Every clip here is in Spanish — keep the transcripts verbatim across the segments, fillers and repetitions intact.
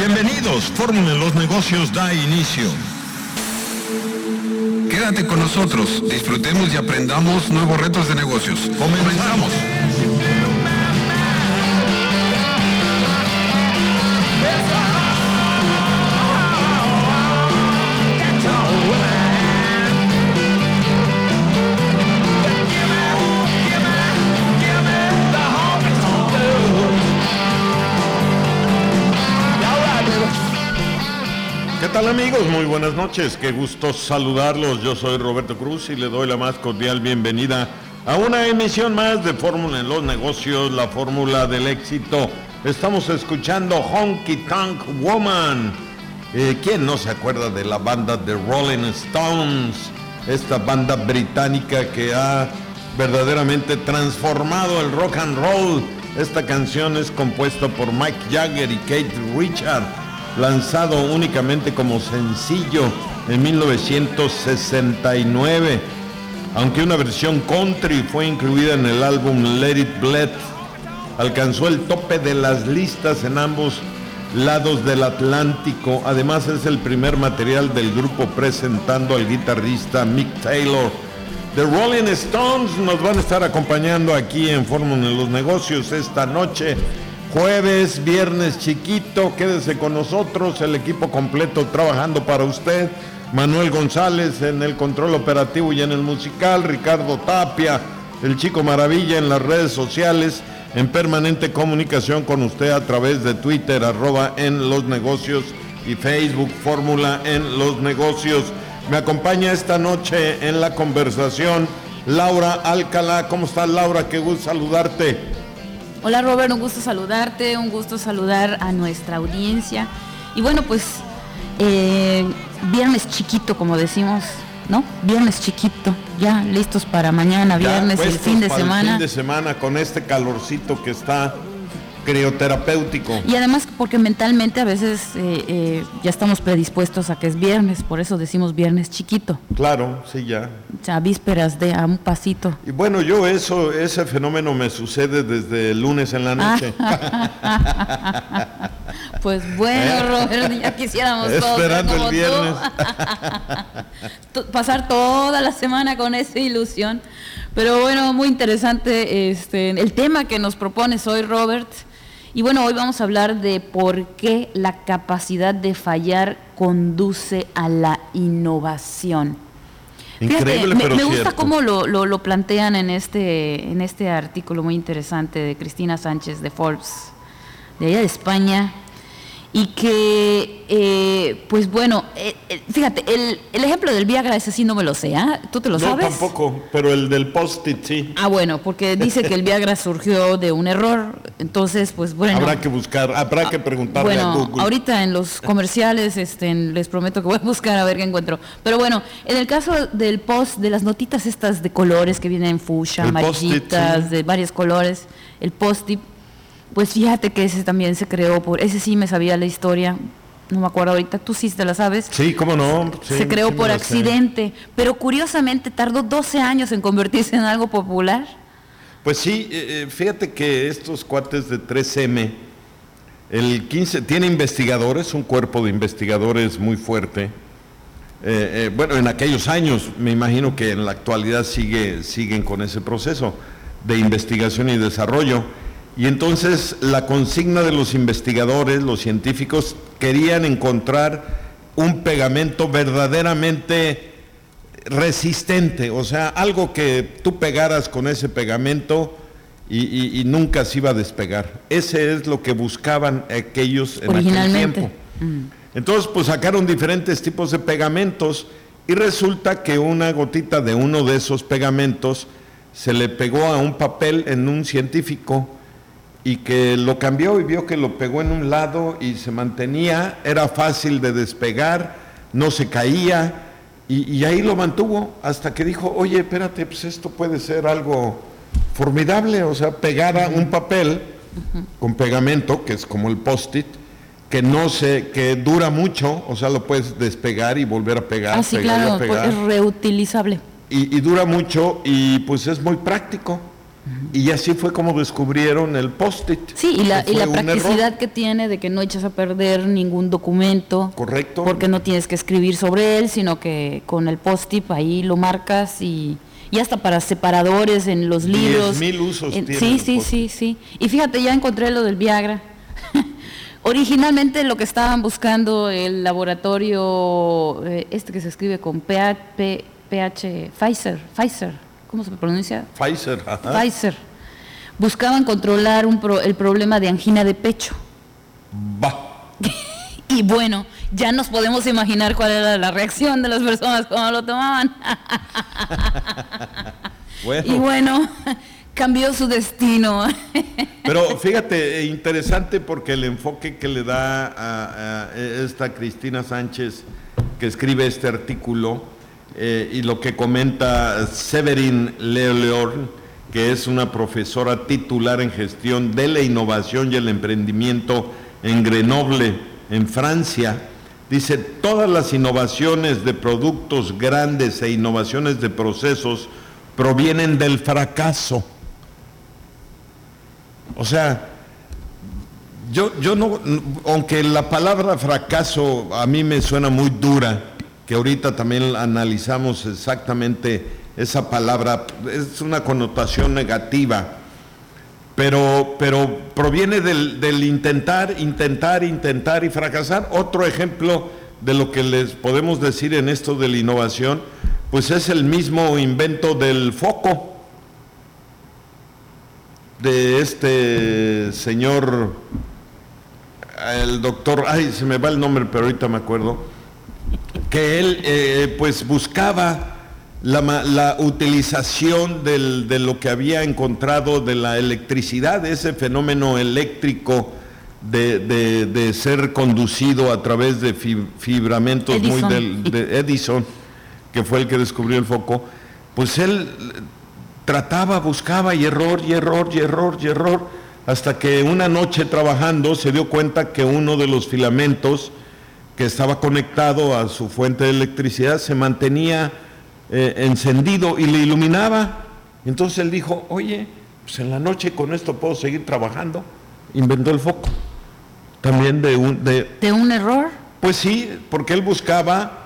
Bienvenidos, Fórmula en los Negocios da inicio. Quédate con nosotros, disfrutemos y aprendamos nuevos retos de negocios. Comenzamos. ¿Qué tal, amigos? Muy buenas noches, qué gusto saludarlos. Yo soy Roberto Cruz y le doy la más cordial bienvenida a una emisión más de Fórmula en los Negocios, la fórmula del éxito. Estamos escuchando Honky Tonk Woman. Eh, ¿Quién no se acuerda de la banda The Rolling Stones? Esta banda británica que ha verdaderamente transformado el rock and roll. Esta canción es compuesta por Mick Jagger y Keith Richards, lanzado únicamente como sencillo en mil novecientos sesenta y nueve, aunque una versión country fue incluida en el álbum Let It Bleed. Alcanzó el tope de las listas en ambos lados del Atlántico. Además es el primer material del grupo presentando al guitarrista Mick Taylor. The Rolling Stones nos van a estar acompañando aquí en Fórmula en los Negocios esta noche. Jueves, viernes chiquito, quédese con nosotros, el equipo completo trabajando para usted. Manuel González en el control operativo y en el musical, Ricardo Tapia, el Chico Maravilla en las redes sociales, en permanente comunicación con usted a través de Twitter, arroba en los negocios, y Facebook, Fórmula en los Negocios. Me acompaña esta noche en la conversación Laura Alcalá. ¿Cómo estás, Laura? Qué gusto saludarte. Hola, Robert, un gusto saludarte, un gusto saludar a nuestra audiencia. Y bueno, pues eh, viernes chiquito, como decimos, ¿no? Viernes chiquito, ya listos para mañana, viernes, el fin de semana. El fin de semana con este calorcito que está crioterapéutico. Y además porque mentalmente a veces eh, eh, ya estamos predispuestos a que es viernes, por eso decimos viernes chiquito. Claro, sí, ya. O sea, vísperas de a un pasito. Y bueno, yo eso, ese fenómeno me sucede desde el lunes en la noche. Pues bueno, Robert, ya quisiéramos todos esperando el viernes. Pasar toda la semana con esa ilusión. Pero bueno, muy interesante este, el tema que nos propones hoy, Robert. Y bueno, hoy vamos a hablar de por qué la capacidad de fallar conduce a la innovación. Increíble, Fíjate, pero me, me gusta cierto. cómo lo, lo, lo plantean en este, en este artículo muy interesante de Cristina Sánchez de Forbes, de allá de España. Y que, eh, pues bueno, eh, eh, fíjate, el, el ejemplo del Viagra, ese sí no me lo sé, ¿eh? ¿Tú te lo no, sabes? No, tampoco, pero el del Post-it sí. Ah, bueno, porque dice que el Viagra surgió de un error, entonces, pues bueno. Habrá que buscar, habrá que preguntarle bueno, a Google. Ahorita en los comerciales este, les prometo que voy a buscar a ver qué encuentro. Pero bueno, en el caso del post, de las notitas estas de colores que vienen en fucsia, El amarillitas, sí. de varios colores, el post-it, pues fíjate que ese también se creó por, ese sí me sabía la historia, no me acuerdo ahorita, tú sí te la sabes. Sí, cómo no. Sí, se creó sí por accidente, sé. Pero curiosamente tardó doce años en convertirse en algo popular. Pues sí, eh, fíjate que estos cuates de tres eme, el quince, tiene investigadores, un cuerpo de investigadores muy fuerte. Eh, eh, bueno, en aquellos años, me imagino que en la actualidad sigue, siguen con ese proceso de investigación y desarrollo. Y entonces la consigna de los investigadores, los científicos, querían encontrar un pegamento verdaderamente resistente, o sea, algo que tú pegaras con ese pegamento y, y, y nunca se iba a despegar. Ese es lo que buscaban aquellos en aquel tiempo. Mm. Entonces, pues sacaron diferentes tipos de pegamentos y resulta que una gotita de uno de esos pegamentos se le pegó a un papel en un científico y que lo cambió y vio que lo pegó en un lado y se mantenía, era fácil de despegar, no se caía, y, y ahí lo mantuvo hasta que dijo, oye, espérate, pues esto puede ser algo formidable, o sea, pegar a un papel uh-huh. con pegamento, que es como el post-it, que no se, que dura mucho, o sea, lo puedes despegar y volver a pegar, ah, sí, pegar claro, y a pegar. Es reutilizable. Y, y dura mucho y pues es muy práctico. Y así fue como descubrieron el post-it. Sí, y la, y la practicidad que tiene de que no echas a perder ningún documento. Correcto. Porque no tienes que escribir sobre él, sino que con el post-it ahí lo marcas y, y hasta para separadores en los libros. diez mil usos en, tiene. Sí, sí, sí, sí. Y fíjate, ya encontré lo del Viagra. Originalmente lo que estaban buscando el laboratorio, eh, este que se escribe con P H, P, PH, Pfizer, Pfizer, ¿cómo se pronuncia? Pfizer, ajá. Pfizer. Buscaban controlar un pro, el problema de angina de pecho. Bah. Y bueno, ya nos podemos imaginar cuál era la reacción de las personas cuando lo tomaban. Bueno. Y bueno, cambió su destino. Pero fíjate, interesante porque el enfoque que le da a, a esta Cristina Sánchez, que escribe este artículo, eh, y lo que comenta Séverine Leolor, que es una profesora titular en gestión de la innovación y el emprendimiento en Grenoble, en Francia, dice: todas las innovaciones de productos grandes e innovaciones de procesos provienen del fracaso. O sea, yo, yo no, aunque la palabra fracaso a mí me suena muy dura, que ahorita también analizamos exactamente esa palabra, es una connotación negativa, pero, pero proviene del, del intentar, intentar, intentar y fracasar. Otro ejemplo de lo que les podemos decir en esto de la innovación, pues es el mismo invento del foco, de este señor, el doctor, ay, se me va el nombre, pero ahorita me acuerdo, que él eh, pues buscaba la, la utilización del, de lo que había encontrado de la electricidad, ese fenómeno eléctrico de, de, de ser conducido a través de fibramentos Edison. muy del, de Edison, que fue el que descubrió el foco. Pues él trataba, buscaba y error, y error, y error, y error, hasta que una noche trabajando se dio cuenta que uno de los filamentos que estaba conectado a su fuente de electricidad se mantenía eh, encendido y le iluminaba. Entonces él dijo: oye, pues en la noche con esto puedo seguir trabajando. Inventó el foco. También de un... ¿De, ¿De un error? Pues sí, porque él buscaba...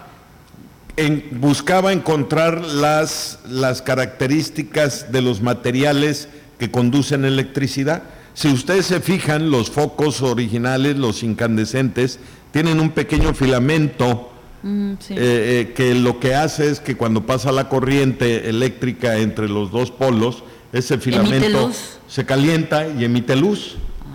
En, buscaba encontrar las, las características de los materiales que conducen electricidad. Si ustedes se fijan, los focos originales, los incandescentes, tienen un pequeño filamento mm, sí. eh, eh, que lo que hace es que cuando pasa la corriente eléctrica entre los dos polos, ese filamento se calienta y emite luz.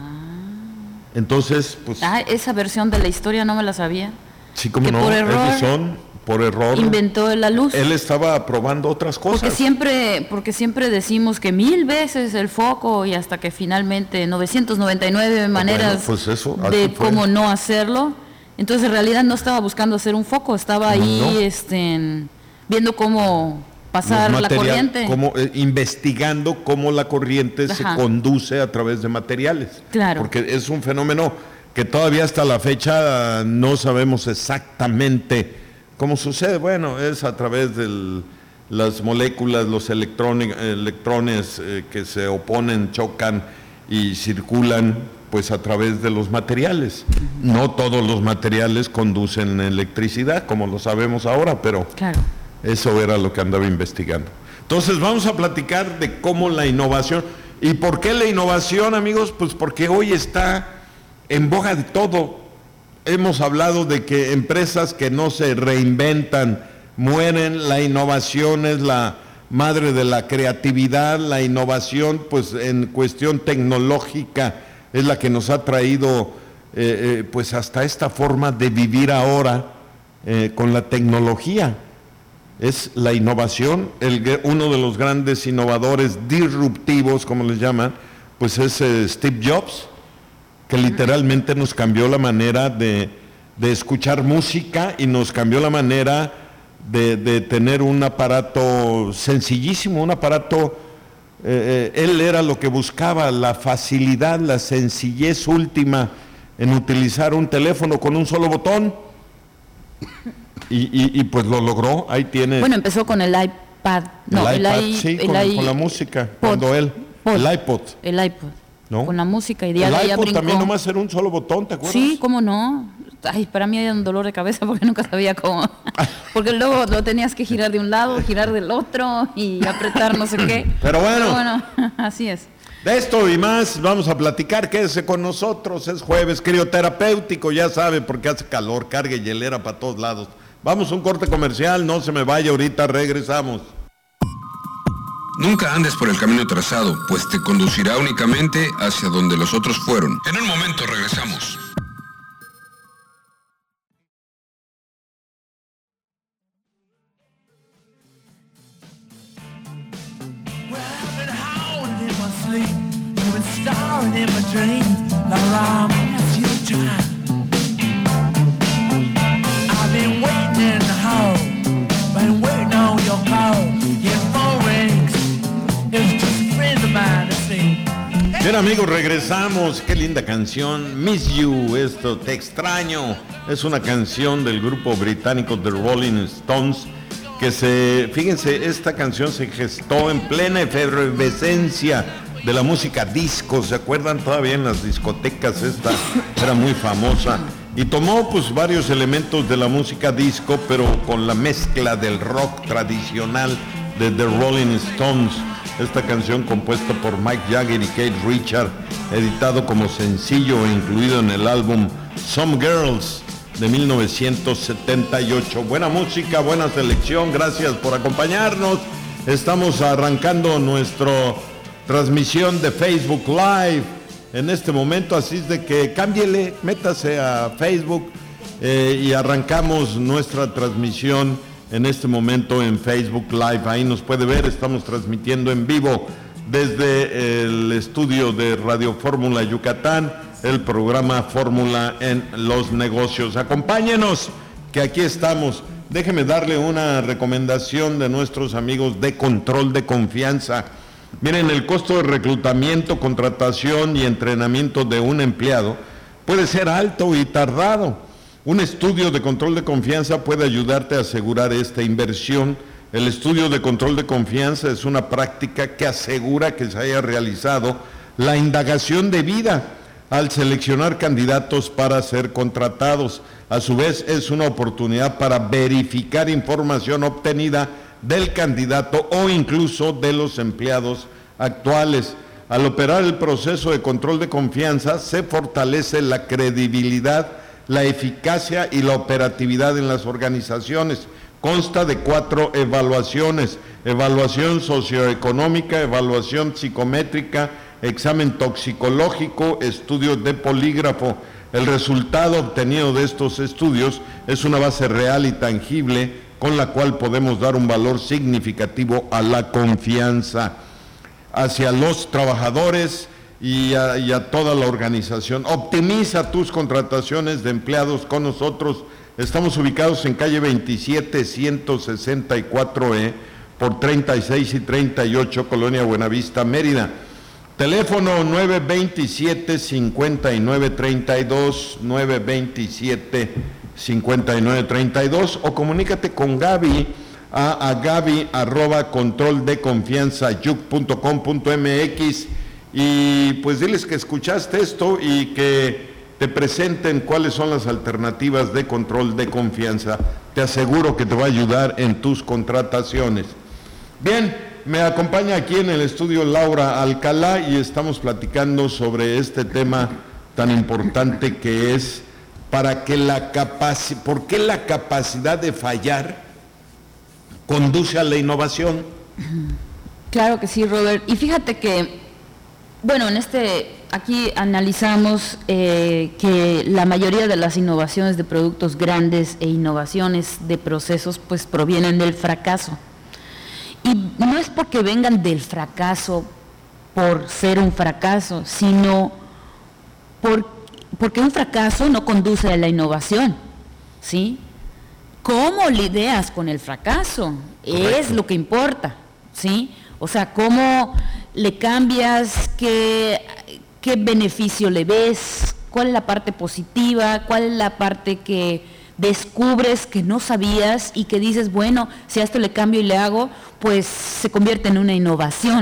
Ah. Entonces, pues... Ah, esa versión de la historia no me la sabía. Sí, como no, Edison... por error inventó la luz. Él estaba probando otras cosas. Porque siempre, porque siempre decimos que mil veces el foco, y hasta que finalmente novecientas noventa y nueve maneras bueno, pues eso, de cómo no hacerlo. Entonces en realidad no estaba buscando hacer un foco, estaba ahí no. este, viendo cómo pasar material, la corriente. Como, eh, investigando cómo la corriente Ajá. se conduce a través de materiales. Claro. Porque es un fenómeno que todavía hasta la fecha no sabemos exactamente ¿cómo sucede? Bueno, es a través de las moléculas, los electrones, electrones eh, que se oponen, chocan y circulan pues a través de los materiales. No todos los materiales conducen electricidad, como lo sabemos ahora, pero claro. Eso era lo que andaba investigando. Entonces vamos a platicar de cómo la innovación, ¿y por qué la innovación, amigos? Pues porque hoy está en boga de todo. Hemos hablado de que empresas que no se reinventan mueren. La innovación es la madre de la creatividad. La innovación, pues en cuestión tecnológica, es la que nos ha traído eh, eh, pues hasta esta forma de vivir ahora eh, con la tecnología. Es la innovación. El, uno de los grandes innovadores disruptivos, como les llaman, pues es eh, Steve Jobs, que literalmente nos cambió la manera de, de escuchar música y nos cambió la manera de, de tener un aparato sencillísimo, un aparato, eh, eh, él era lo que buscaba, la facilidad, la sencillez última en utilizar un teléfono con un solo botón, y, y, y pues lo logró. Ahí tiene. Bueno, empezó con el iPad, no, el iPad, el i, sí, el con, i, con la música, pod. cuando él... iPod. El iPod. El iPod. ¿No? Con la música y de el ahí iPod brincó. También nomás era un solo botón, ¿te acuerdas? Sí, cómo no. Ay, para mí era un dolor de cabeza porque nunca sabía cómo. Porque luego lo tenías que girar de un lado, girar del otro y apretar no sé qué. Pero bueno. Pero bueno, así es. De esto y más vamos a platicar. Quédese con nosotros. Es jueves crioterapéutico, ya sabe, porque hace calor, cargue hielera para todos lados. Vamos a un corte comercial, no se me vaya, ahorita regresamos. Nunca andes por el camino trazado, pues te conducirá únicamente hacia donde los otros fueron. En un momento regresamos. Bien amigos, regresamos. Qué linda canción, Miss You, esto, Te extraño. Es una canción del grupo británico The Rolling Stones que se, fíjense, esta canción se gestó en plena efervescencia de la música disco. ¿Se acuerdan? Todavía en las discotecas esta era muy famosa. Y tomó pues varios elementos de la música disco, pero con la mezcla del rock tradicional de The Rolling Stones. Esta canción compuesta por Mike Jagger y Keith Richards, editado como sencillo e incluido en el álbum Some Girls de mil novecientos setenta y ocho. Buena música, buena selección, gracias por acompañarnos. Estamos arrancando nuestra transmisión de Facebook Live en este momento, así es de que cámbiele, métase a Facebook eh, y arrancamos nuestra transmisión en este momento en Facebook Live. Ahí nos puede ver, estamos transmitiendo en vivo desde el estudio de Radio Fórmula Yucatán, el programa Fórmula en los Negocios. Acompáñenos, que aquí estamos. Déjeme darle una recomendación de nuestros amigos de Control de Confianza. Miren, el costo de reclutamiento, contratación y entrenamiento de un empleado puede ser alto y tardado. Un estudio de control de confianza puede ayudarte a asegurar esta inversión. El estudio de control de confianza es una práctica que asegura que se haya realizado la indagación debida al seleccionar candidatos para ser contratados. A su vez, es una oportunidad para verificar información obtenida del candidato o incluso de los empleados actuales. Al operar el proceso de control de confianza, se fortalece la credibilidad, la eficacia y la operatividad en las organizaciones. Consta de cuatro evaluaciones: evaluación socioeconómica, evaluación psicométrica, examen toxicológico, estudio de polígrafo. El resultado obtenido de estos estudios es una base real y tangible con la cual podemos dar un valor significativo a la confianza hacia los trabajadores y a, y a toda la organización. Optimiza tus contrataciones de empleados con nosotros. Estamos ubicados en calle veintisiete, ciento sesenta y cuatro E por treinta y seis y treinta y ocho, Colonia Buenavista, Mérida. Teléfono nueve veintisiete, cincuenta y nueve treinta y dos, nueve veintisiete, cincuenta y nueve treinta y dos, o comunícate con Gaby a, a gaby arroba control de confianza yuc punto com punto mx, y pues diles que escuchaste esto y que te presenten cuáles son las alternativas de control de confianza. Te aseguro que te va a ayudar en tus contrataciones. Bien, me acompaña aquí en el estudio Laura Alcalá y estamos platicando sobre este tema tan importante que es para que la capaci- ¿por qué la capacidad de fallar conduce a la innovación? Claro que sí, Robert. Y fíjate que, bueno, en este, aquí analizamos eh, que la mayoría de las innovaciones de productos grandes e innovaciones de procesos pues provienen del fracaso. Y no es porque vengan del fracaso por ser un fracaso, sino por, porque un fracaso no conduce a la innovación, ¿sí? ¿Cómo lidias con el fracaso? Correcto. Es lo que importa, ¿sí? O sea, ¿cómo le cambias? ¿Qué, qué beneficio le ves? ¿Cuál es la parte positiva? ¿Cuál es la parte que descubres que no sabías y que dices, bueno, si a esto le cambio y le hago, pues se convierte en una innovación?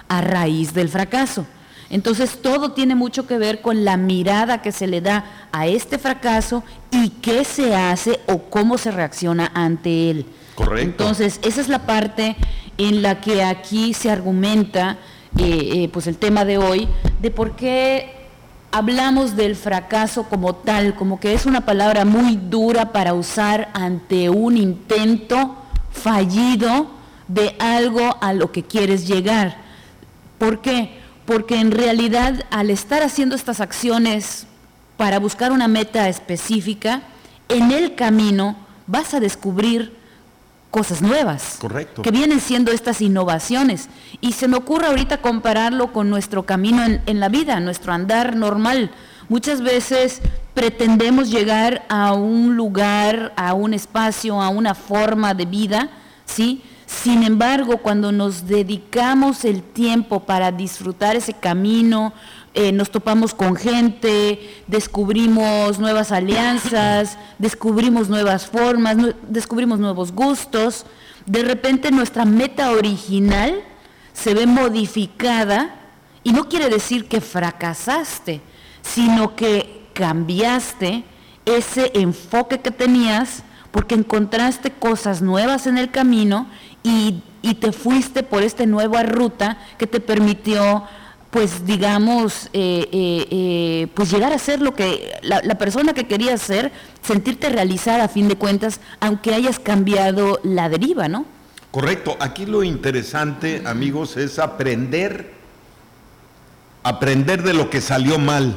a raíz del fracaso. Entonces todo tiene mucho que ver con la mirada que se le da a este fracaso y qué se hace o cómo se reacciona ante él. Correcto. Entonces esa es la parte en la que aquí se argumenta eh, eh, pues el tema de hoy, de por qué hablamos del fracaso como tal, como que es una palabra muy dura para usar ante un intento fallido de algo a lo que quieres llegar. ¿Por qué? Porque en realidad al estar haciendo estas acciones para buscar una meta específica, en el camino vas a descubrir cosas nuevas. Correcto. Que vienen siendo estas innovaciones. Y se me ocurre ahorita compararlo con nuestro camino en, en la vida, nuestro andar normal. Muchas veces pretendemos llegar a un lugar, a un espacio, a una forma de vida, ¿sí? Sin embargo, cuando nos dedicamos el tiempo para disfrutar ese camino, eh, nos topamos con gente, descubrimos nuevas alianzas, descubrimos nuevas formas, nu- descubrimos nuevos gustos, de repente nuestra meta original se ve modificada y no quiere decir que fracasaste, sino que cambiaste ese enfoque que tenías porque encontraste cosas nuevas en el camino y, y te fuiste por esta nueva ruta que te permitió, pues digamos, eh, eh, eh, pues llegar a ser lo que la, la persona que querías ser, sentirte realizada a fin de cuentas, aunque hayas cambiado la deriva, ¿no? Correcto. Aquí lo interesante, amigos, es aprender, aprender de lo que salió mal.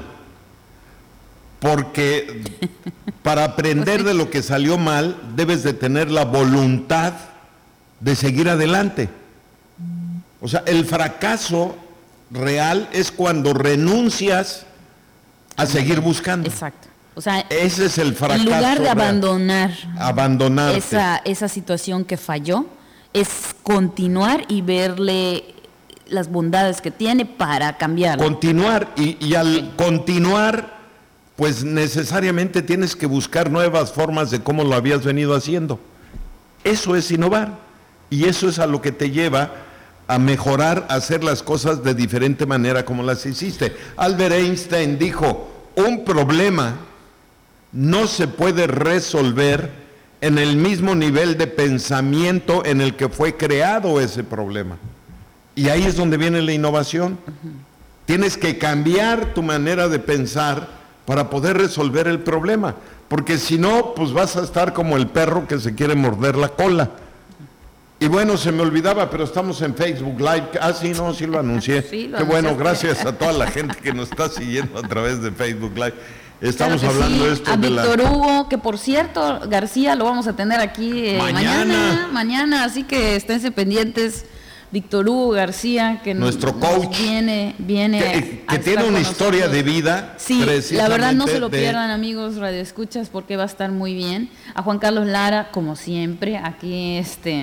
Porque para aprender de lo que salió mal, debes de tener la voluntad de seguir adelante. O sea, el fracaso real es cuando renuncias a seguir buscando. Exacto. O sea, ese es el fracaso. En lugar de real. abandonar Abandonarte. esa, esa situación que falló, es continuar y verle las bondades que tiene para cambiarlo. Continuar, y, y al sí. continuar, pues necesariamente tienes que buscar nuevas formas de cómo lo habías venido haciendo. Eso es innovar, y eso es a lo que te lleva a mejorar, a hacer las cosas de diferente manera como las hiciste. Albert Einstein dijo, un problema no se puede resolver en el mismo nivel de pensamiento en el que fue creado ese problema. Y ahí es donde viene la innovación. Uh-huh. Tienes que cambiar tu manera de pensar para poder resolver el problema, porque si no, pues vas a estar como el perro que se quiere morder la cola. Y bueno, se me olvidaba, pero estamos en Facebook Live. Ah, sí, no, sí lo anuncié. Sí, lo Qué bueno, gracias a toda la gente que nos está siguiendo a través de Facebook Live. Estamos claro hablando sí. de esto a de Víctor la... Hugo, que por cierto, García, lo vamos a tener aquí eh, mañana. mañana, mañana, así que esténse pendientes. Víctor Hugo García, que nuestro nos, coach nos viene, viene que, que tiene una historia de vida. Sí, la verdad no se lo de... pierdan, amigos radioescuchas, porque va a estar muy bien. A Juan Carlos Lara, como siempre, aquí este,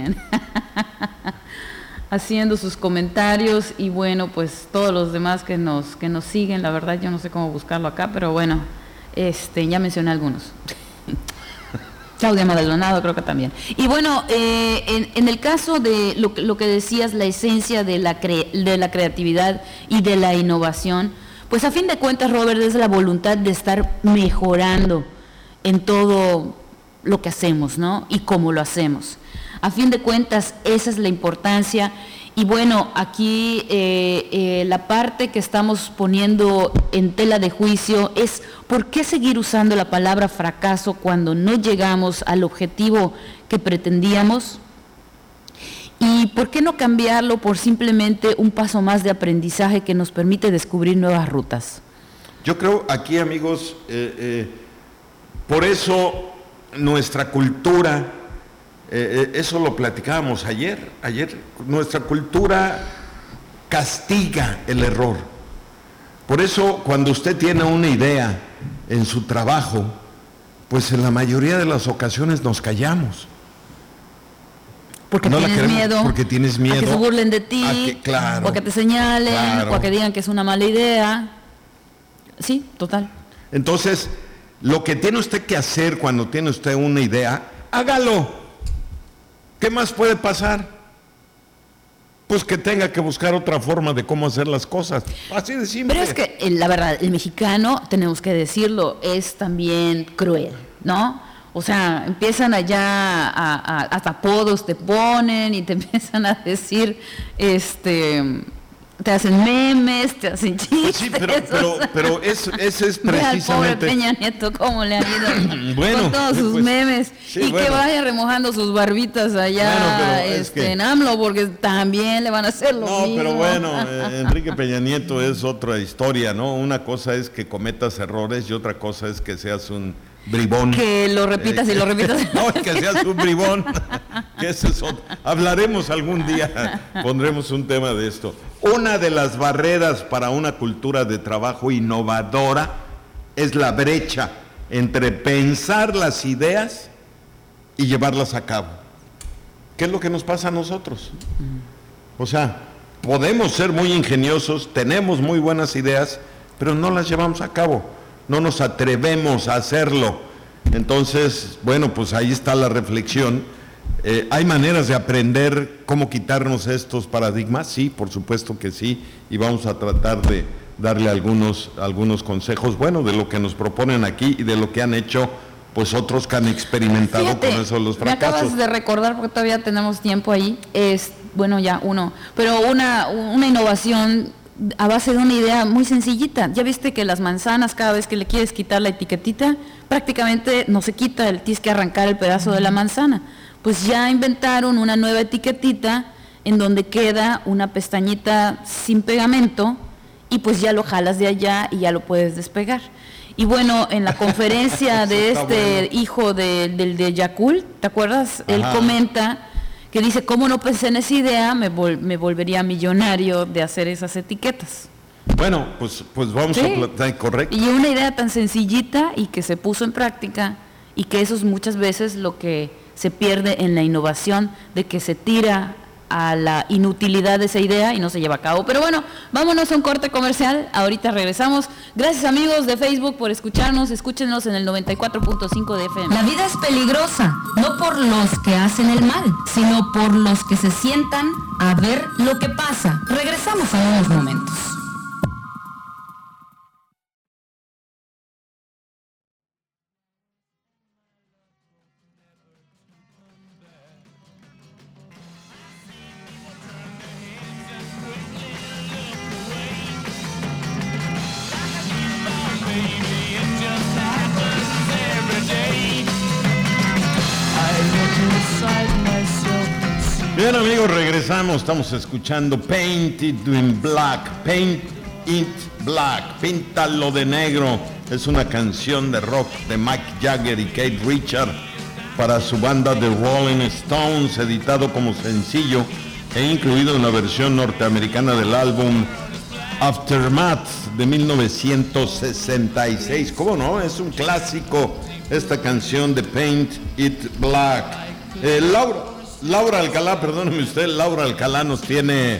haciendo sus comentarios, y bueno, pues todos los demás que nos que nos siguen. La verdad yo no sé cómo buscarlo acá, pero bueno, este ya mencioné algunos. Claudia Maldonado creo que también. Y bueno, eh, en, en el caso de lo, lo que decías, la esencia de la, cre, de la creatividad y de la innovación, pues a fin de cuentas, Robert, es la voluntad de estar mejorando en todo lo que hacemos, ¿no? Y cómo lo hacemos. A fin de cuentas, esa es la importancia. Y bueno, aquí eh, eh, la parte que estamos poniendo en tela de juicio es ¿por qué seguir usando la palabra fracaso cuando no llegamos al objetivo que pretendíamos? ¿Y por qué no cambiarlo por simplemente un paso más de aprendizaje que nos permite descubrir nuevas rutas? Yo creo aquí, amigos, eh, eh, por eso nuestra cultura... Eh, eso lo platicábamos ayer, ayer nuestra cultura castiga el error. Por eso cuando usted tiene una idea en su trabajo, pues en la mayoría de las ocasiones nos callamos. Porque no tienes miedo, porque tienes miedo a que se burlen de ti, que, claro, o a que te señalen, claro. o a que digan que es una mala idea. Sí, total. Entonces, lo que tiene usted que hacer cuando tiene usted una idea, hágalo. ¿Qué más puede pasar? pues que tenga que buscar otra forma de cómo hacer las cosas. Así de simple. Pero es que eh, la verdad, el mexicano, tenemos que decirlo, es también cruel, ¿no? O sea, empiezan allá, a, a, hasta apodos te ponen y te empiezan a decir, este... te hacen memes, te hacen chistes. Sí, pero, pero, o sea, pero ese es, es precisamente... Ve al pobre Peña Nieto cómo le han ido bueno, con todos sus pues, memes. sí, y bueno. que vaya remojando sus barbitas allá bueno, este, que... en AMLO, porque también le van a hacer lo no, mismo. No, pero bueno, eh, Enrique Peña Nieto es otra historia, ¿no? Una cosa es que cometas errores y otra cosa es que seas un bribón. Que lo repitas eh, y lo repitas. No, que seas un bribón. Que eso es otro. Hablaremos algún día, pondremos un tema de esto. Una de las barreras para una cultura de trabajo innovadora es la brecha entre pensar las ideas y llevarlas a cabo. ¿Qué es lo que nos pasa a nosotros? O sea, podemos ser muy ingeniosos, tenemos muy buenas ideas, pero no las llevamos a cabo, no nos atrevemos a hacerlo. Entonces, bueno, pues ahí está la reflexión. Eh, ¿Hay maneras de aprender cómo quitarnos estos paradigmas? Sí, por supuesto que sí, y vamos a tratar de darle algunos, algunos consejos, bueno, de lo que nos proponen aquí y de lo que han hecho pues otros que han experimentado. Fíjate, con eso los fracasos. Me acabas de recordar, porque todavía tenemos tiempo ahí, es, bueno, ya uno, pero una, una innovación a base de una idea muy sencillita. Ya viste que las manzanas, cada vez que le quieres quitar la etiquetita, prácticamente no se quita, tienes que arrancar el pedazo de la manzana. Pues ya inventaron una nueva etiquetita en donde queda una pestañita sin pegamento y pues ya lo jalas de allá y ya lo puedes despegar. Y bueno, en la conferencia de este bueno. hijo de, del de Yakult, ¿te acuerdas? Ajá. Él comenta que dice, ¿cómo no pensé en esa idea? Me, vol- me volvería millonario de hacer esas etiquetas. Bueno, pues, pues vamos ¿Sí? a plantear, correcto. Y una idea tan sencillita y que se puso en práctica, y que eso es muchas veces lo que se pierde en la innovación, de que se tira a la inutilidad de esa idea y no se lleva a cabo. Pero bueno, vámonos a un corte comercial, ahorita regresamos. Gracias amigos de Facebook por escucharnos, escúchenos en el noventa y cuatro punto cinco de F M. La vida es peligrosa, no por los que hacen el mal, sino por los que se sientan a ver lo que pasa. Regresamos en unos momentos. Bien amigos, regresamos, estamos escuchando Paint It in Black, Paint It Black, Píntalo de Negro. Es una canción de rock de Mick Jagger y Keith Richards para su banda The Rolling Stones, editado como sencillo e incluido en la versión norteamericana del álbum Aftermath de mil novecientos sesenta y seis. ¿Cómo no? Es un clásico esta canción de Paint It Black. Eh, Laura, Laura Alcalá, perdóneme usted, Laura Alcalá nos tiene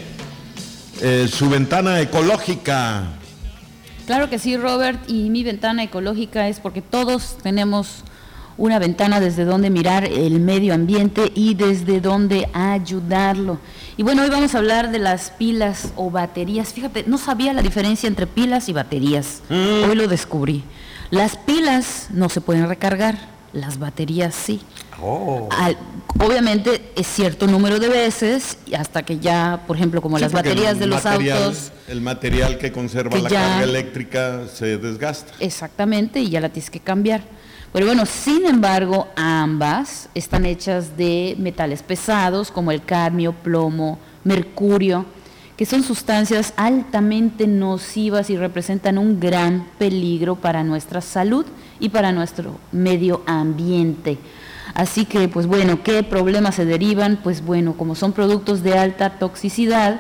eh, su ventana ecológica. Claro que sí, Robert, y mi ventana ecológica es porque todos tenemos una ventana desde donde mirar el medio ambiente y desde donde ayudarlo. Y bueno, hoy vamos a hablar de las pilas o baterías. Fíjate, no sabía la diferencia entre pilas y baterías. Mm. Hoy lo descubrí. Las pilas no se pueden recargar, las baterías sí. Oh. Al, obviamente es cierto número de veces, hasta que ya, por ejemplo, como sí, las baterías de los material, autos. El material que conserva que la ya, carga eléctrica se desgasta. Exactamente, y ya la tienes que cambiar. Pero bueno, sin embargo, ambas están hechas de metales pesados como el cadmio, plomo, mercurio, que son sustancias altamente nocivas y representan un gran peligro para nuestra salud y para nuestro medio ambiente. Así que, pues bueno, ¿qué problemas se derivan? Pues bueno, como son productos de alta toxicidad,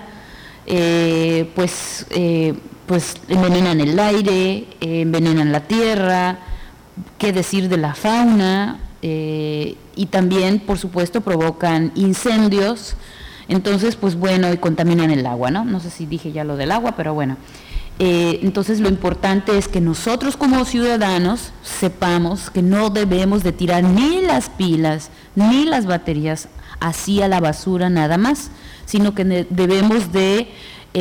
eh, pues, eh, pues envenenan el aire, eh, envenenan la tierra, qué decir de la fauna, eh, y también, por supuesto, provocan incendios. Entonces, pues bueno, y contaminan el agua, ¿no? No sé si dije ya lo del agua, pero bueno. Eh, entonces, lo importante es que nosotros como ciudadanos sepamos que no debemos de tirar ni las pilas ni las baterías así a la basura nada más, sino que ne- debemos de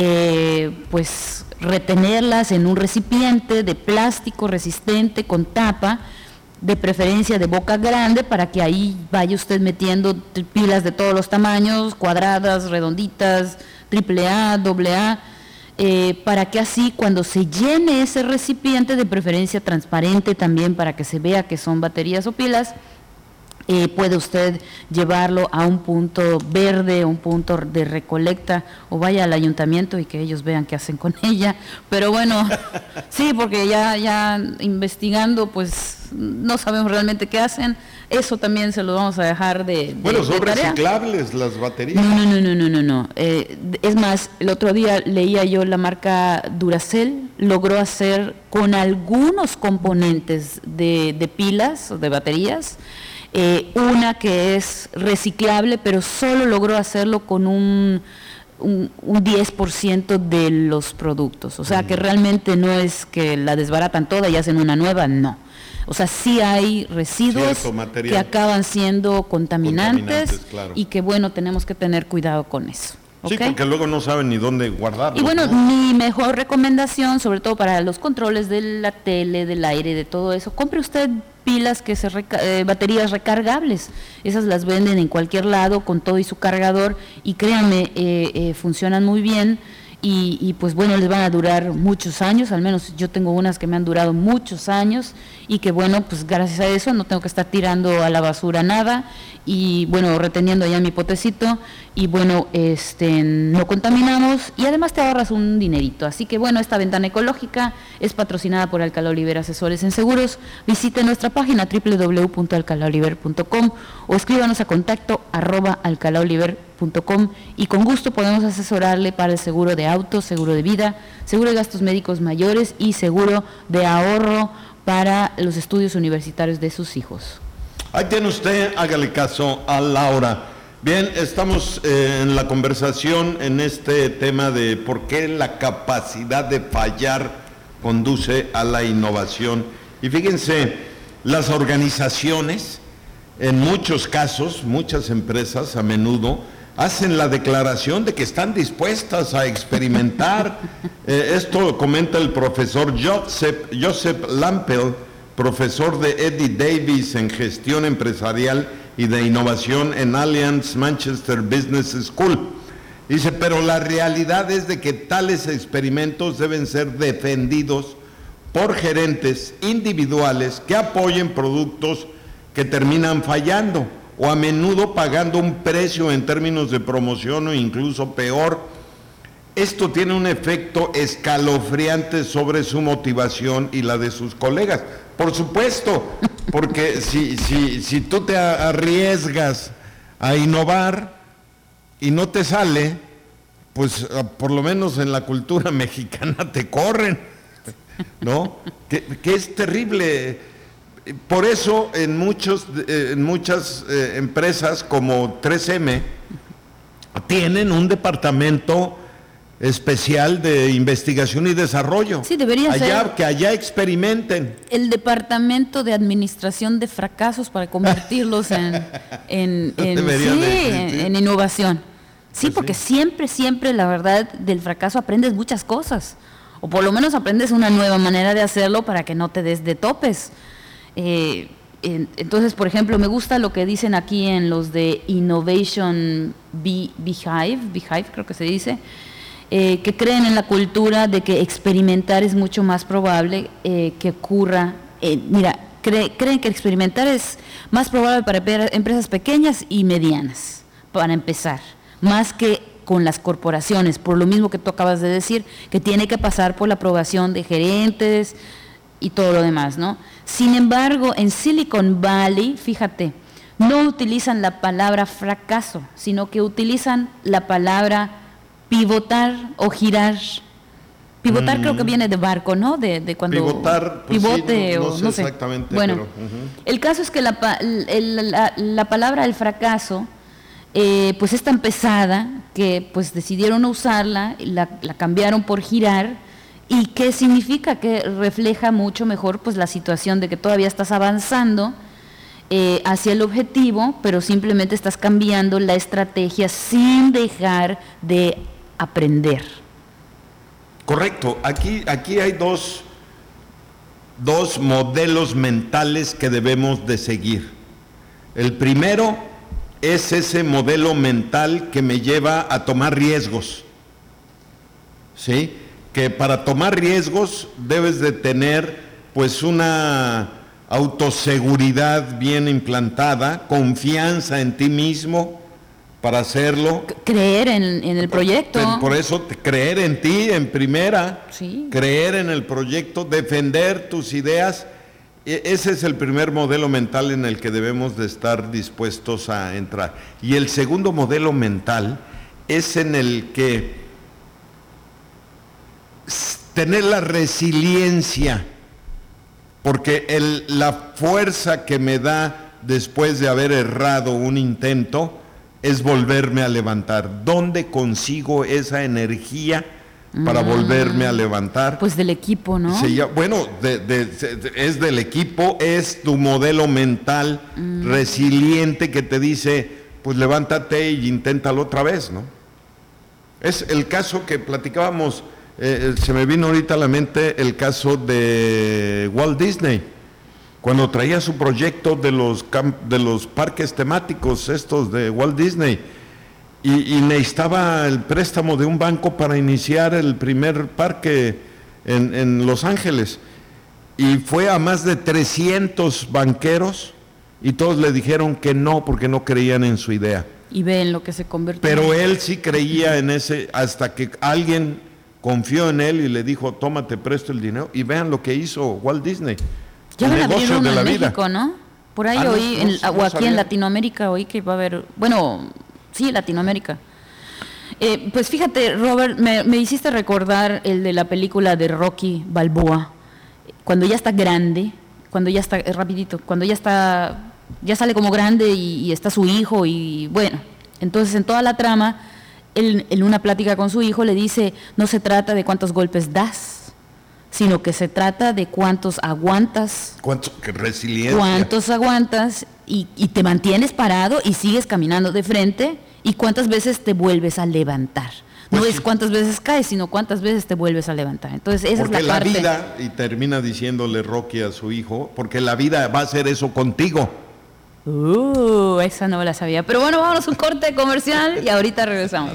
eh, pues retenerlas en un recipiente de plástico resistente con tapa, de preferencia de boca grande, para que ahí vaya usted metiendo t- pilas de todos los tamaños, cuadradas, redonditas, triple A, doble A, eh, para que así cuando se llene ese recipiente, de preferencia transparente también para que se vea que son baterías o pilas, Eh, puede usted llevarlo a un punto verde, un punto de recolecta, o vaya al ayuntamiento y que ellos vean qué hacen con ella. Pero bueno, sí, porque ya, ya investigando, pues no sabemos realmente qué hacen. Eso también se lo vamos a dejar de, de Bueno, son de tarea. reciclables las baterías. No, no, no, no, no, no, no. Eh, es más, el otro día leía yo la marca Duracell, logró hacer con algunos componentes de, de pilas o de baterías, eh, una que es reciclable, pero solo logró hacerlo con un, un, un diez por ciento de los productos. O sea, que realmente no es que la desbaratan toda y hacen una nueva, no. O sea, sí hay residuos que acaban siendo contaminantes, contaminantes claro. Y que, bueno, tenemos que tener cuidado con eso. Sí, ¿okay? Porque luego no saben ni dónde guardarlo. Y bueno, ¿no? Mi mejor recomendación, sobre todo para los controles de la tele, del aire, de todo eso, compre usted pilas que se reca- eh, baterías recargables. Esas las venden en cualquier lado con todo y su cargador, y créanme, eh, eh, funcionan muy bien. Y, y pues bueno, les van a durar muchos años, al menos yo tengo unas que me han durado muchos años, y que bueno, pues gracias a eso no tengo que estar tirando a la basura nada, y bueno, reteniendo allá mi potecito, y bueno, este no contaminamos, y además te ahorras un dinerito. Así que bueno, esta ventana ecológica es patrocinada por Alcalá Oliver Asesores en Seguros. Visite nuestra página doble u doble u doble u punto alcalá oliver punto com o escríbanos a contacto arroba alcalá oliver punto com, y con gusto podemos asesorarle para el seguro de auto, seguro de vida, seguro de gastos médicos mayores y seguro de ahorro para los estudios universitarios de sus hijos. Ahí tiene usted, hágale caso a Laura. Bien, estamos eh, en la conversación en este tema de por qué la capacidad de fallar conduce a la innovación. Y fíjense, las organizaciones, en muchos casos, muchas empresas a menudo, hacen la declaración de que están dispuestas a experimentar. Eh, esto comenta el profesor Joseph, Joseph Lampel, profesor de Eddie Davis en gestión empresarial y de innovación en Allianz Manchester Business School. Dice, pero la realidad es de que tales experimentos deben ser defendidos por gerentes individuales que apoyen productos que terminan fallando, o a menudo pagando un precio en términos de promoción o incluso peor. Esto tiene un efecto escalofriante sobre su motivación y la de sus colegas. Por supuesto, porque si, si, si tú te arriesgas a innovar y no te sale, pues por lo menos en la cultura mexicana te corren, ¿no? Que, que es terrible. Por eso en, muchos, en muchas eh, empresas como tres eme tienen un departamento especial de investigación y desarrollo. Sí, debería allá, ser. Que allá experimenten. El departamento de administración de fracasos para convertirlos en, en, en, sí, en, en innovación. Sí, pues porque sí. siempre, siempre, la verdad, del fracaso aprendes muchas cosas. O por lo menos aprendes una nueva manera de hacerlo para que no te des de topes. Eh, entonces, por ejemplo, me gusta lo que dicen aquí en los de Innovation Beehive, Beehive creo que se dice, eh, que creen en la cultura de que experimentar es mucho más probable eh, que ocurra. Eh, mira, cree, creen que experimentar es más probable para empresas pequeñas y medianas, para empezar, más que con las corporaciones, por lo mismo que tú acabas de decir, que tiene que pasar por la aprobación de gerentes y todo lo demás, ¿no? Sin embargo, en Silicon Valley, fíjate, no utilizan la palabra fracaso, sino que utilizan la palabra pivotar o girar. Pivotar mm. creo que viene de barco, ¿no? De, de cuando pivotar, pues pivote sí, no, no o sé no sé exactamente. Bueno, pero, uh-huh. el caso es que la, el, la, la palabra el fracaso, eh, pues es tan pesada que pues decidieron no usarla, la, la cambiaron por girar. ¿Y qué significa? Que refleja mucho mejor pues la situación de que todavía estás avanzando eh, hacia el objetivo, pero simplemente estás cambiando la estrategia sin dejar de aprender. Correcto. Aquí, aquí hay dos, dos modelos mentales que debemos de seguir. El primero es ese modelo mental que me lleva a tomar riesgos, ¿sí? Que para tomar riesgos debes de tener pues una autoseguridad bien implantada, confianza en ti mismo para hacerlo. Creer en, en el proyecto. Por, por eso, creer en ti en primera, sí. Creer en el proyecto, defender tus ideas. Ese es el primer modelo mental en el que debemos de estar dispuestos a entrar. Y el segundo modelo mental es en el que tener la resiliencia, porque el, la fuerza que me da después de haber errado un intento es volverme a levantar. ¿Dónde consigo esa energía para mm. volverme a levantar? Pues del equipo, ¿no? Sí, ya, bueno, de, de, de, es del equipo, es tu modelo mental mm. resiliente que te dice, pues levántate y inténtalo otra vez, ¿no? Es el caso que platicábamos, eh, se me vino ahorita a la mente el caso de Walt Disney, cuando traía su proyecto de los, de los parques temáticos estos de Walt Disney, y, y necesitaba el préstamo de un banco para iniciar el primer parque en, en Los Ángeles, y fue a más de trescientos banqueros, y todos le dijeron que no, porque no creían en su idea. Y ven lo que se convirtió. Pero él sí creía en ese, hasta que alguien confió en él y le dijo, tómate, presto el dinero, y vean lo que hizo Walt Disney. Ya van a abrir uno en México, ¿no? Por ahí ah, oí, no, en, no, o aquí sabía. en Latinoamérica oí que va a haber, bueno, sí, Latinoamérica. Eh, pues fíjate, Robert, me, me hiciste recordar el de la película de Rocky Balboa, cuando ya está grande, cuando ya está, eh, rapidito, cuando ya está, ya sale como grande y, y está su hijo y bueno, entonces en toda la trama, él, en una plática con su hijo le dice, no se trata de cuántos golpes das, sino que se trata de cuántos aguantas. ¿Cuánto? ¡Qué resiliencia! Cuántos aguantas y, y te mantienes parado y sigues caminando de frente y cuántas veces te vuelves a levantar. Pues no sí. es cuántas veces caes, sino cuántas veces te vuelves a levantar. Entonces esa porque es la, la parte. vida, y termina diciéndole Rocky a su hijo, porque la vida va a hacer eso contigo. Uh, esa no la sabía. Pero bueno, vámonos a un corte comercial y ahorita regresamos.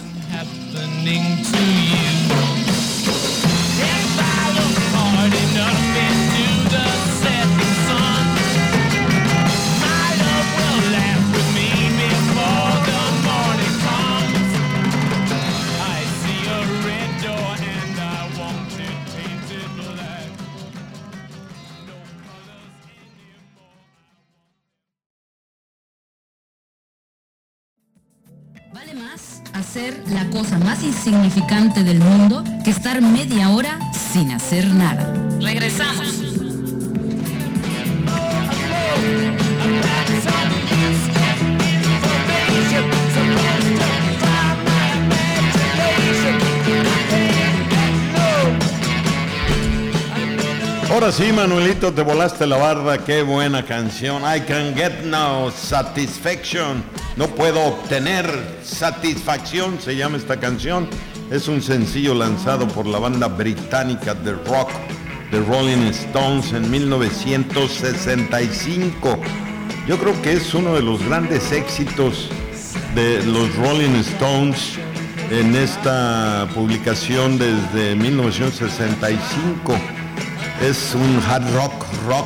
Vale más hacer la cosa más insignificante del mundo que estar media hora sin hacer nada. Regresamos. Ahora sí, Manuelito, te volaste la barda, qué buena canción. I can get no satisfaction. No puedo obtener satisfacción, se llama esta canción. Es un sencillo lanzado por la banda británica de rock, The Rolling Stones, en mil novecientos sesenta y cinco. Yo creo que es uno de los grandes éxitos de los Rolling Stones en esta publicación desde mil novecientos sesenta y cinco. Es un hard rock, rock,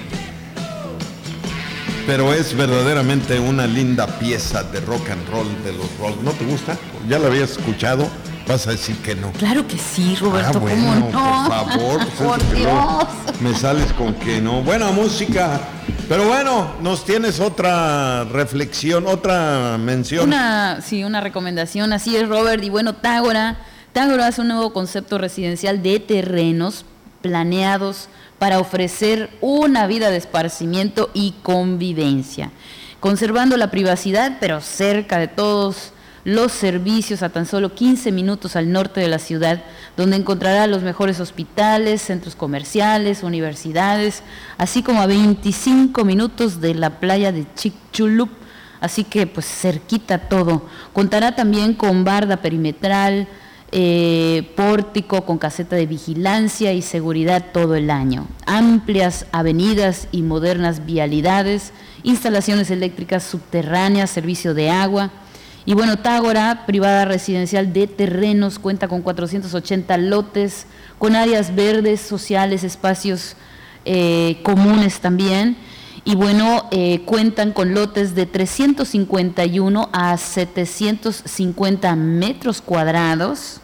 pero es verdaderamente una linda pieza de rock and roll de los Rolls. ¿No te gusta? ¿Ya la habías escuchado? Vas a decir que no. Claro que sí, Roberto. Ah, bueno, ¿cómo no? por favor. Por Dios. Me sales con que no. Buena música. Pero bueno, nos tienes otra reflexión, otra mención. Una, sí, una recomendación. Así es, Robert. Y bueno, Tágora. Tágora es un nuevo concepto residencial de terrenos planeados para ofrecer una vida de esparcimiento y convivencia, conservando la privacidad, pero cerca de todos, los servicios a tan solo quince minutos al norte de la ciudad, donde encontrará los mejores hospitales, centros comerciales, universidades, así como a veinticinco minutos de la playa de Chicxulub, así que pues cerquita todo. Contará también con barda perimetral, eh, pórtico con caseta de vigilancia y seguridad todo el año, amplias avenidas y modernas vialidades, instalaciones eléctricas subterráneas, servicio de agua. Y bueno, Tágora, privada residencial de terrenos, cuenta con cuatrocientos ochenta lotes, con áreas verdes, sociales, espacios eh, comunes también. Y bueno, eh, cuentan con lotes de trescientos cincuenta y uno a setecientos cincuenta metros cuadrados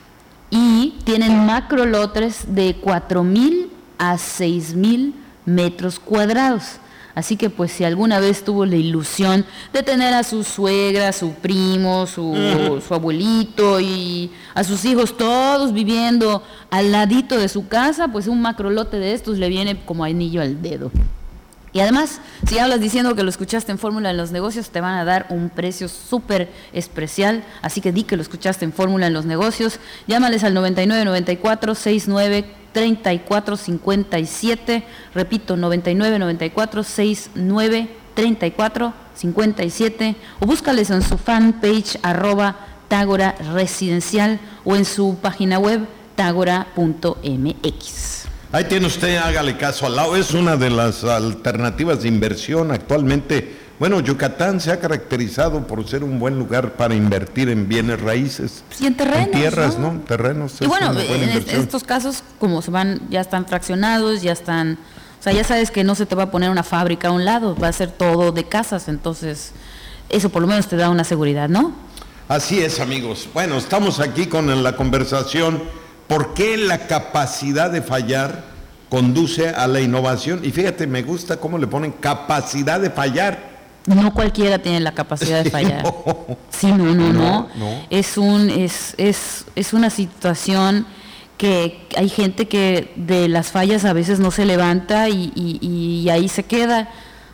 y tienen macro lotes de cuatro mil a seis mil metros cuadrados. Así que pues si alguna vez tuvo la ilusión de tener a su suegra, a su primo, su, uh-huh. su abuelito y a sus hijos todos viviendo al ladito de su casa, pues un macrolote de estos le viene como anillo al dedo. Y además, si hablas diciendo que lo escuchaste en Fórmula en los Negocios, te van a dar un precio súper especial, así que di que lo escuchaste en Fórmula en los Negocios, llámales al noventa y nueve noventa y cuatro sesenta y nueve treinta y cuatro cincuenta y siete, repito, noventa y nueve noventa y cuatro sesenta y nueve treinta y cuatro cincuenta y siete, o búscales en su fanpage arroba Tágora Residencial o en su página web tágora punto m x. Ahí tiene usted, hágale caso al lado, es una de las alternativas de inversión actualmente. Bueno, Yucatán se ha caracterizado por ser un buen lugar para invertir en bienes raíces. Y en terrenos, en tierras, ¿no? ¿no? Terrenos. Y bueno, en inversión. Estos casos, como se van, ya están fraccionados, ya están, o sea, ya sabes que no se te va a poner una fábrica a un lado, va a ser todo de casas, entonces eso por lo menos te da una seguridad, ¿no? Así es, amigos. Bueno, estamos aquí con la conversación. ¿Por qué la capacidad de fallar conduce a la innovación? Y fíjate, me gusta cómo le ponen capacidad de fallar. No cualquiera tiene la capacidad de fallar. No. Sí, no, no, no. no, no. Es un, es, es, es una situación que hay gente que de las fallas a veces no se levanta y, y, y ahí se queda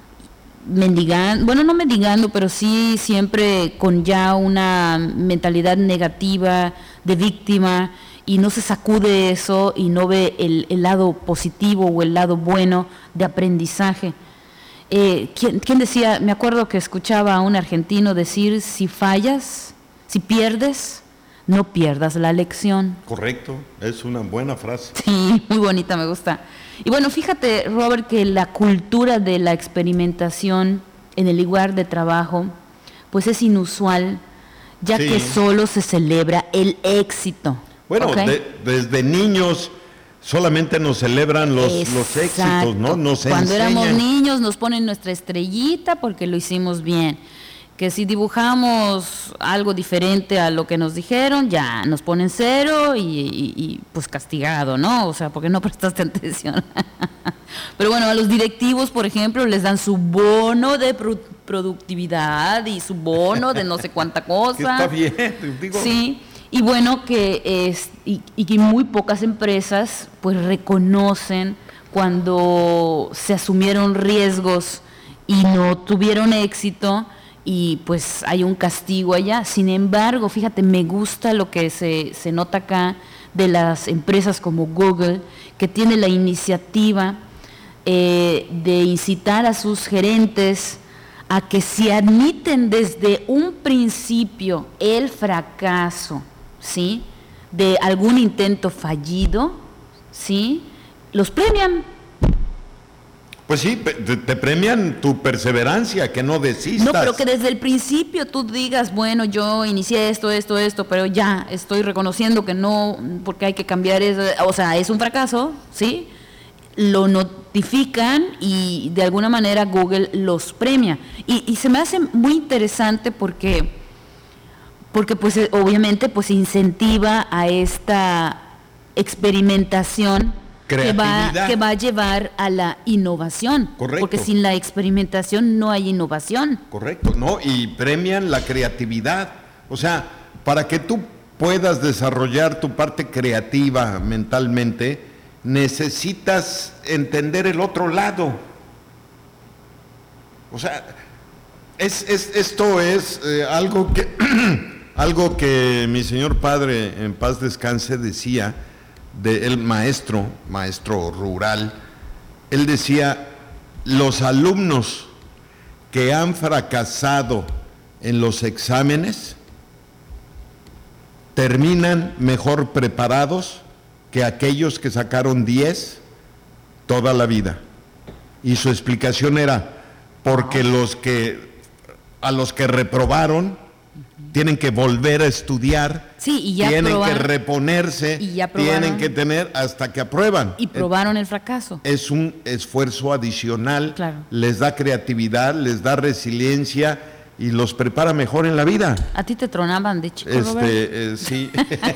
mendigando, bueno, no mendigando, pero sí siempre con ya una mentalidad negativa de víctima, y no se sacude eso y no ve el, el lado positivo o el lado bueno de aprendizaje. Eh, ¿quién, ¿Quién decía? Me acuerdo que escuchaba a un argentino decir, si fallas, si pierdes, no pierdas la lección. Correcto, es una buena frase. Sí, muy bonita, me gusta. Y bueno, fíjate, Robert, que la cultura de la experimentación en el lugar de trabajo, pues es inusual, ya sí. que solo se celebra el éxito. Bueno, okay. de, desde niños solamente nos celebran los, los éxitos, ¿no? Nos Cuando enseñan. éramos niños nos ponen nuestra estrellita porque lo hicimos bien. Que si dibujamos algo diferente a lo que nos dijeron, ya nos ponen cero y, y, y pues castigado, ¿no? O sea, porque no prestaste atención. Pero bueno, a los directivos, por ejemplo, les dan su bono de pro- productividad y su bono de no sé cuánta cosa. Que está bien, digo. Sí. Y bueno, que es, y, y que muy pocas empresas pues reconocen cuando se asumieron riesgos y no tuvieron éxito y pues hay un castigo allá. Sin embargo, fíjate, me gusta lo que se, se nota acá de las empresas como Google, que tiene la iniciativa eh, de incitar a sus gerentes a que si admiten desde un principio el fracaso, ¿sí?, de algún intento fallido, ¿sí?, los premian. Pues sí, te, te premian tu perseverancia, que no desistas. No, pero que desde el principio tú digas, bueno, yo inicié esto, esto, esto, pero ya estoy reconociendo que no, porque hay que cambiar eso, o sea, es un fracaso, ¿sí?, lo notifican y de alguna manera Google los premia. Y, y se me hace muy interesante porque, porque pues obviamente pues incentiva a esta experimentación que va, que va a llevar a la innovación. Correcto. Porque sin la experimentación no hay innovación. Correcto, ¿no? Y premian la creatividad. O sea, para que tú puedas desarrollar tu parte creativa mentalmente, necesitas entender el otro lado. O sea, es, es, esto es eh, algo que, Algo que mi señor padre, en paz descanse, decía, de el maestro, maestro rural, él decía, los alumnos que han fracasado en los exámenes terminan mejor preparados que aquellos que sacaron diez toda la vida. Y su explicación era, porque los que, a los que reprobaron, tienen que volver a estudiar, sí, y ya tienen probar, que reponerse, y ya tienen que tener hasta que aprueban. Y probaron el fracaso. Es un esfuerzo adicional, claro. Les da creatividad, les da resiliencia y los prepara mejor en la vida. ¿A ti te tronaban de chico, este, Robert? Eh, sí.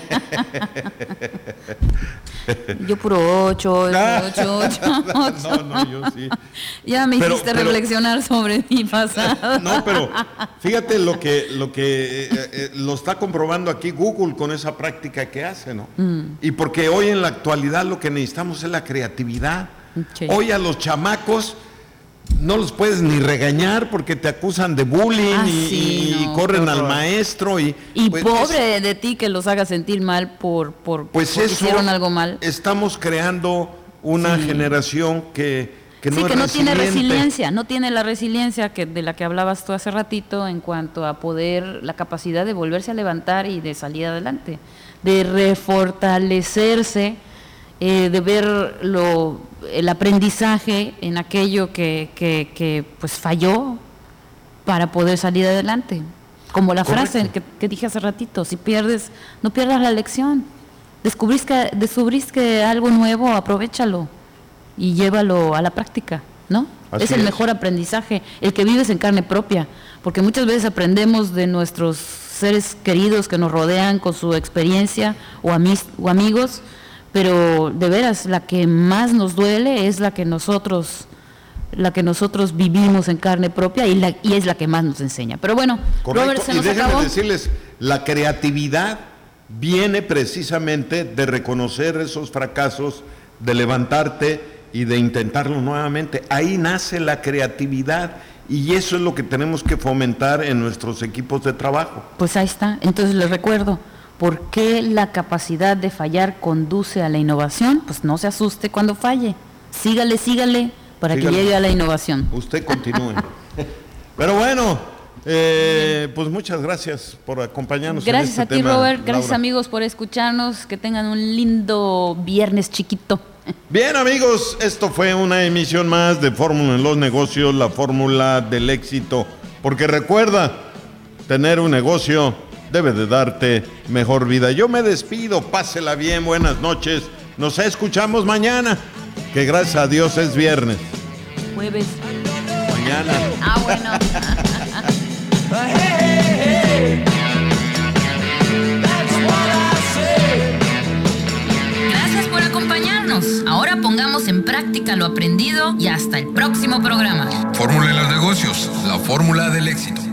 Yo puro ocho, ocho, ocho, ocho. No, no, yo sí. Ya me pero, hiciste pero, reflexionar sobre mi pasado. No, pero fíjate lo que, lo que eh, eh, lo está comprobando aquí Google con esa práctica que hace, ¿no? Mm. Y porque hoy en la actualidad lo que necesitamos es la creatividad. Sí. Hoy a los chamacos no los puedes ni regañar porque te acusan de bullying ah, y, sí, y no, corren al maestro y, y pues, pobre es, de ti que los haga sentir mal por, por pues porque eso, hicieron algo mal. Estamos creando una sí. generación que, que no sí, es que no resiliente. tiene resiliencia, no tiene la resiliencia que de la que hablabas tú hace ratito en cuanto a poder, la capacidad de volverse a levantar y de salir adelante, de refortalecerse. Eh, de ver lo, el aprendizaje en aquello que, que, que pues falló para poder salir adelante. Como la Correcto. frase que, que dije hace ratito, si pierdes, no pierdas la lección. Descubrís que, descubrís que algo nuevo, aprovéchalo y llévalo a la práctica, ¿no? Así es el es. mejor aprendizaje, el que vives en carne propia, porque muchas veces aprendemos de nuestros seres queridos que nos rodean con su experiencia o, amis, o amigos, pero de veras la que más nos duele es la que nosotros la que nosotros vivimos en carne propia y, la, y es la que más nos enseña. Pero bueno, Correcto. Robert, se nos y déjenme acabó. decirles, la creatividad viene precisamente de reconocer esos fracasos, de levantarte y de intentarlo nuevamente. Ahí nace la creatividad y eso es lo que tenemos que fomentar en nuestros equipos de trabajo. Pues ahí está. Entonces les recuerdo, ¿por qué la capacidad de fallar conduce a la innovación? Pues no se asuste cuando falle. Sígale, sígale, para sígale. que llegue a la innovación. Usted continúe. Pero bueno, eh, pues muchas gracias por acompañarnos. Gracias en este a ti, tema, Robert. Gracias, Laura. amigos, por escucharnos. Que tengan un lindo viernes chiquito. Bien, amigos, esto fue una emisión más de Fórmula en los Negocios, la fórmula del éxito. Porque recuerda, tener un negocio debe de darte mejor vida. Yo me despido, pásela bien, buenas noches. Nos escuchamos mañana, que gracias a Dios es viernes. Jueves. Mañana. Ah, bueno. Gracias por acompañarnos. Ahora pongamos en práctica lo aprendido y hasta el próximo programa. Fórmula en los negocios, la fórmula del éxito.